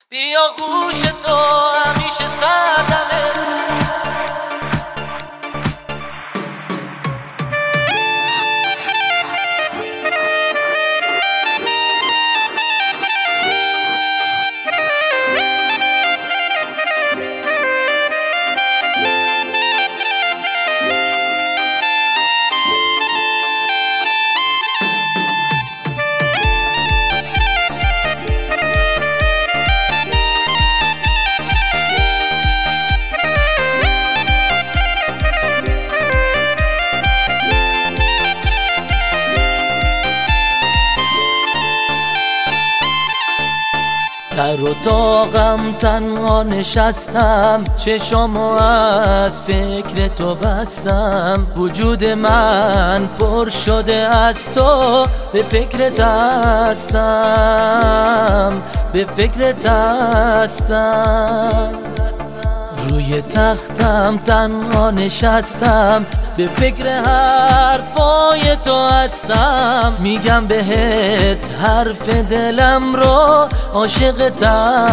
بیا گوش تو همیشه سردمه. در اتاقم تنها نشستم، چشامو از فکر تو بستم. وجود من پر شده از تو، به فکرت هستم، به فکرت هستم. روی تختم تنها نشستم، به فکر حرفای تو هستم. میگم بهت حرف دلم رو، عاشقت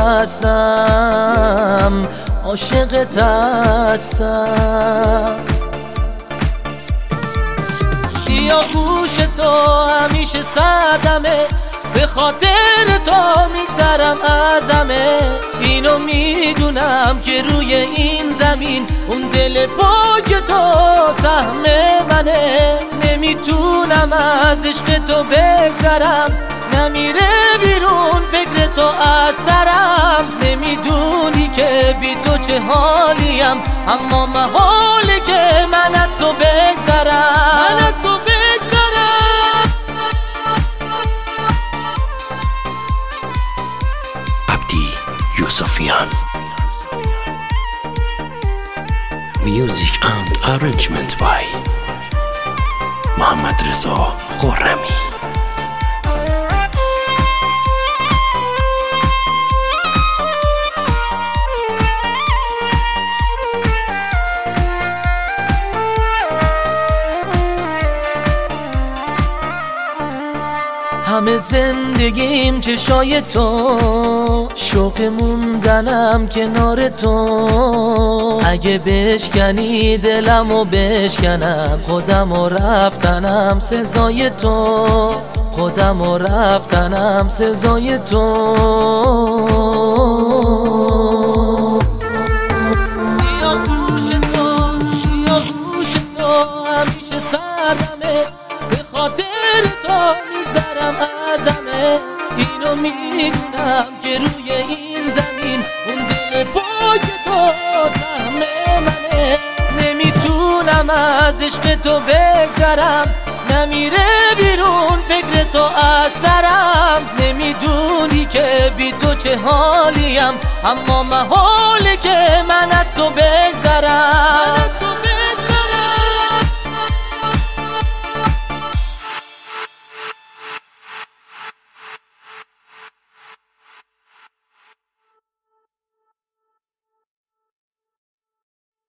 هستم، عاشقت هستم. بیا گوش تو همیشه سردمه، به خاطر تو میگذرم ازمه. اینو میدونم که روی این زمین اون دل پاک تو سهم منه. نمیتونم از عشق تو بگذرم، نمیره بیرون فکر تو از سرم. نمیدونی که بی تو چه حالیم، اما محاله که من از تو بگذرم، من از تو بگذرم. Sufyan. Music and arrangement by Mohammad Reza Khorrami. همه زندگیم چشای تو، شوق موندنم کنار تو. اگه بشکنی دلمو بشکنم، خودمو رفتنم سزای تو، خودمو رفتنم سزای تو. بیا گوش تو، بیا گوش تو همیشه سردمه، به خاطر تو میگذرم ازمه. اینو میدونم که روی این زمین اون دل پاک تو سهم منه. نمیتونم از عشق تو بگذرم، نمیره بیرون فکر تو از سرم. نمیدونی که بی تو چه حالیم، اما محاله که من از تو بگذرم، من از تو